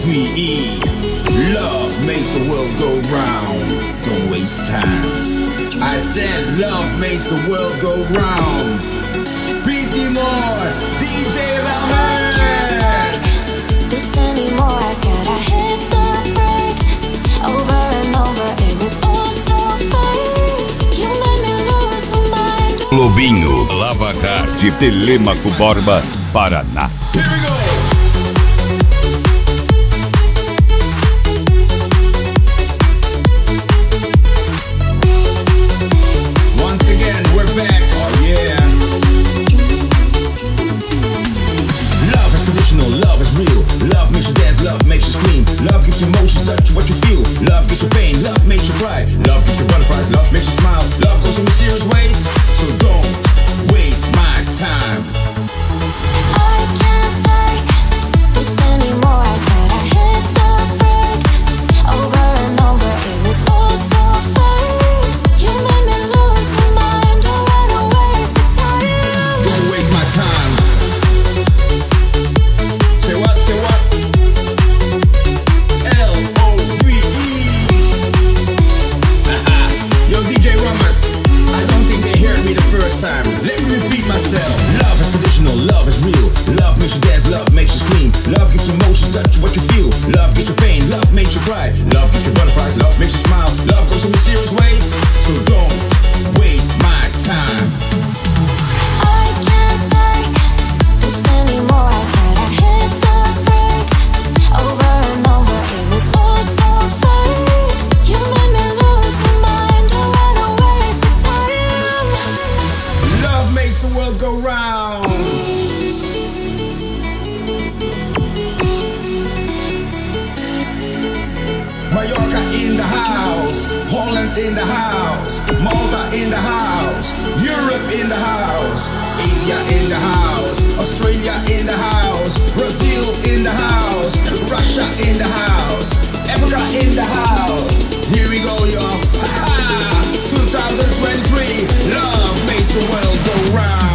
L-O-V-E. Love makes the world go round. Don't waste time. I said love makes the world go round. P.T. Moore, DJ Ramirez. This anymore, I gotta hit the brakes. Over and over, it was all so fun. You made me lose my mind. Lobinho, Lavagar de Telêmaco Borba, Paraná. Here we go. Love is real. Love makes you dance. Love makes you scream. Love gives you emotions, touch what you feel. Love gives you pain. Love makes you cry. Love gives you butterflies. Love makes you smile. Love goes in mysterious ways. So don't waste my time. I can't take this anymore. I gotta hit the brakes. Over and over, it was all so fun. You made me lose my mind. Oh, I don't waste the time. Don't waste my time. Say what? Say what? L-O-V-E. Yo, DJ Ramas, I don't think they heard me the first time. Let me repeat myself. Love is conditional, love is real. Love makes you dance, love makes you scream. Love gives you emotions, touch what you feel. Love gives you pain, love makes you cry. Love gives you butterflies, love makes you smile. Love goes in mysterious ways. So don't waste my time. I can't take this anymore. I gotta hit the brakes. Over and over, it was all so fun. You made me lose my mind. Oh, I don't waste the time. Love makes the world go round. Mallorca in the house, Holland in the house, Malta in the house, Europe in the house, Asia in the house, Australia in the house, Brazil in the house, Russia in the house, Africa in the house. Here we go, y'all. 2023, love makes the world go round.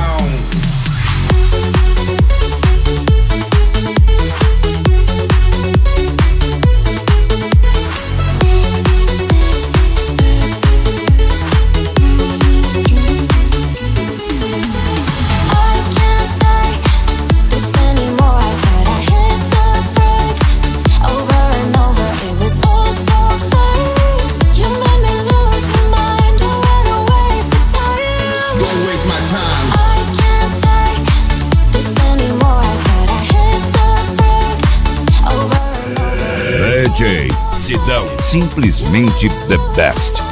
DJ Sidão, simplesmente the best.